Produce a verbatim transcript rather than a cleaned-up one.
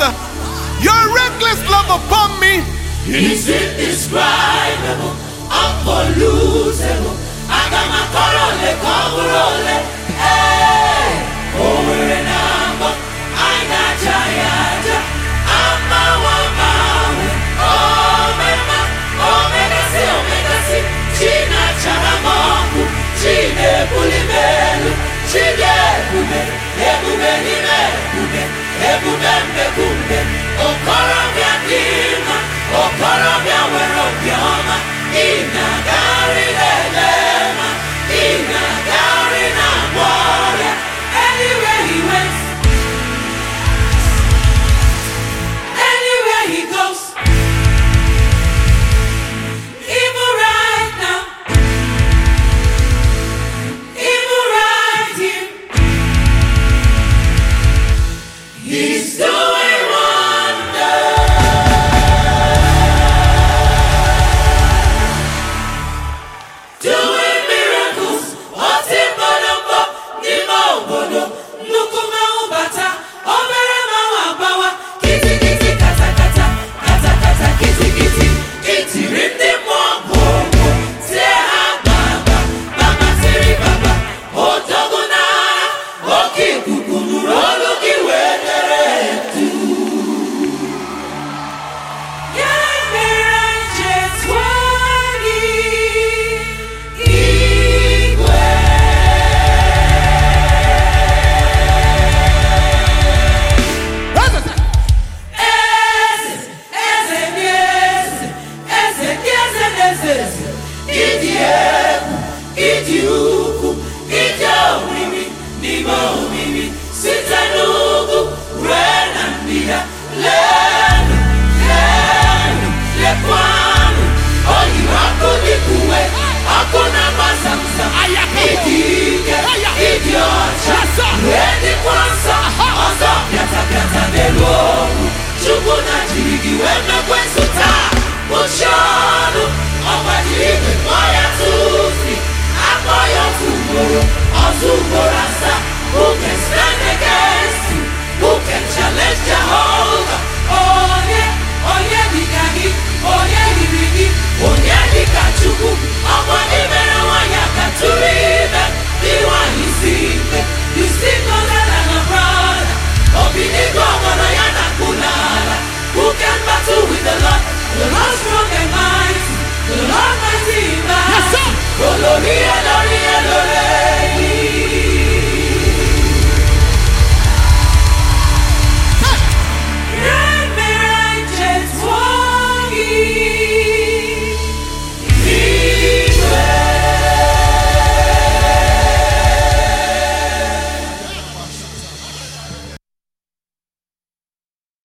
Father. Your reckless love upon me is indescribable, unpollutable. Agamakorole, Kogurole, eh, over and over. Aina Jayaja, Amma Wamawe, Omega, Omega, Si, Omega, Si, China Charamongu, Chine Pulimelu, Chide Bube, Ebube Nime, Bube, Ebube Mbekube, Okorobia Dima, Okorobia Werobioma, Ina Gari Lelema, Ina Gari Naboya, anywhere he went, anywhere he goes, even right now, even right here, he's doing wonders, doing miracles. What's in Bonobo, Nimo Bono, Nukuma Ubata, Obere Mawa Bawa, Kitty Kitty Kata Kata, Kata Kata Kitty Kitty, Iti Rindi Mwambo, Seha Baba, Baba Siri Baba, Otogunara, Oki Kukunu, Oluki Weneretu. Yamira Jetwani, Igwe. Eze, eze, eze, eze, eze, eze, eze. Idi egwu, idi ukwu, idi omimi, n'ime omimi, site n'ugwu ruo na ndịda. Leenụ, leenụ, lekwanụ, o yiri ọkụ dịka uwe, ọkụ na-agba zamzam. Ịdị ike, ịdị ọcha, wee dịkwa nsọ, ọzọ pịata pịata n'elu ogwu. Chukwu na jiri gị wee mekwe nsụta, kpuchie ọnụ, ọgba jiri igwe kpọọ ya tuufi, akpọ ya otu ugboro, ọzọ ugboro